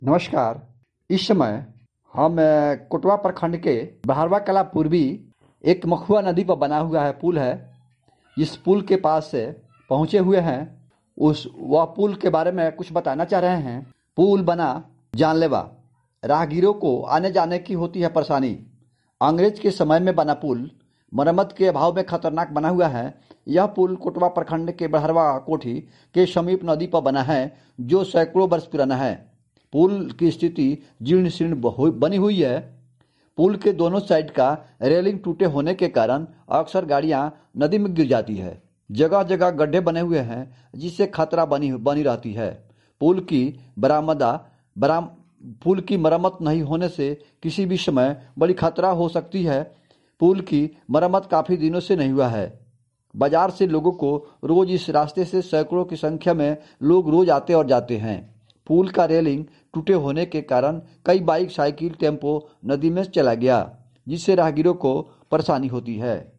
नमस्कार। इस समय हम कोटवा प्रखंड के बहरवा कला पूर्वी एक मखुआ नदी पर बना हुआ है पुल है। इस पुल के पास से पहुंचे हुए हैं। वह पुल के बारे में कुछ बताना चाह रहे हैं। पुल बना जानलेवा, राहगीरों को आने जाने की होती है परेशानी। अंग्रेज के समय में बना पुल मरम्मत के अभाव में खतरनाक बना हुआ है। यह पुल कोटवा प्रखंड के बहरवा कोठी के समीप नदी पर बना है, जो सैकड़ों वर्ष पुराना है। पुल की स्थिति जीर्ण शीर्ण बनी हुई है। पुल के दोनों साइड का रेलिंग टूटे होने के कारण अक्सर गाड़ियां नदी में गिर जाती है। जगह जगह गड्ढे बने हुए हैं, जिससे खतरा बनी रहती है। पुल की मरम्मत नहीं होने से किसी भी समय बड़ी खतरा हो सकती है। पुल की मरम्मत काफी दिनों से नहीं हुआ है। बाजार से लोगों को रोज इस रास्ते से सैकड़ों की संख्या में लोग रोज आते और जाते हैं। पुल का रेलिंग टूटे होने के कारण कई बाइक, साइकिल, टेम्पो नदी में चला गया, जिससे राहगीरों को परेशानी होती है।